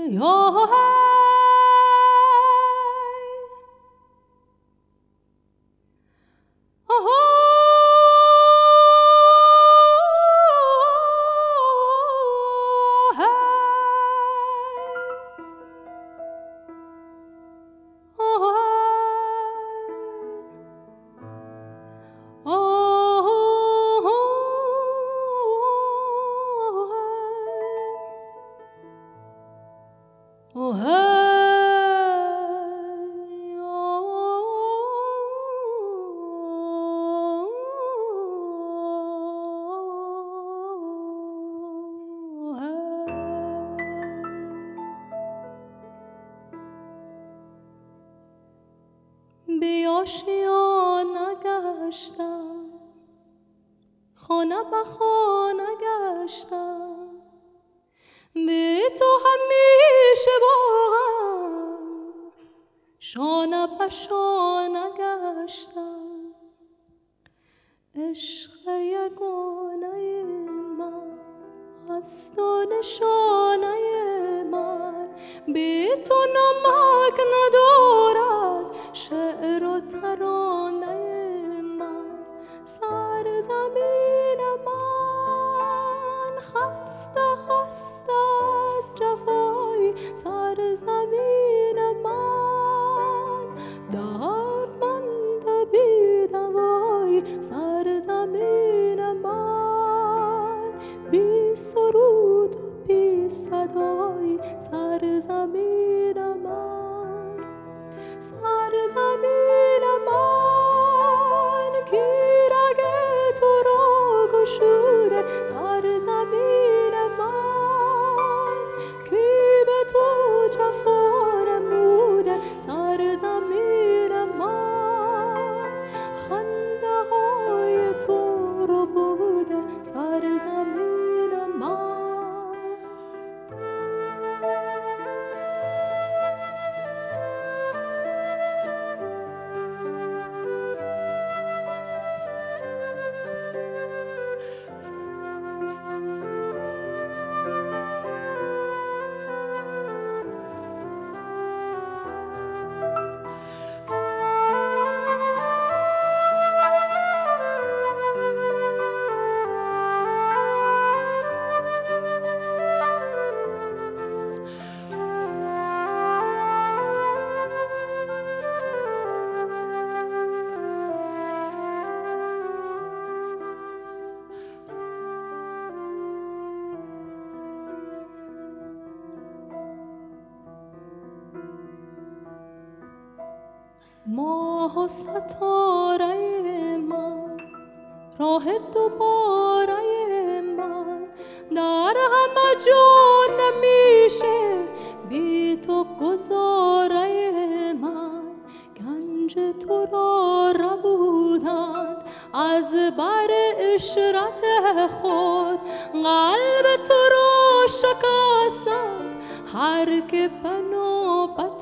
بی آشیانه گشتم، خانه به خانه گشتم، بی تو همیشه باغم شانه به شانه گشتم. عشق یگانه من از تو نشانه من، بی تو نمک ندارد شعر و ترانه من. سرزمین من خسته خسته از جفای، سرزمین من دردمند بی دوای، سرزمین من بی سرود و بی صدای، سرزمین من. سرزمین من کی رگ تو را گشوده، سرزمین من کی به تو جفا نموده، سرزمین من خنده های تو رو بوده، سرزمین من. ماه و ستاره من، راه دوباره من، در همه جا نمیشه بی تو گذاره من. گنج تو را ربودند از بر اشرت خود، قلب تو را شکستند هر که به نوبت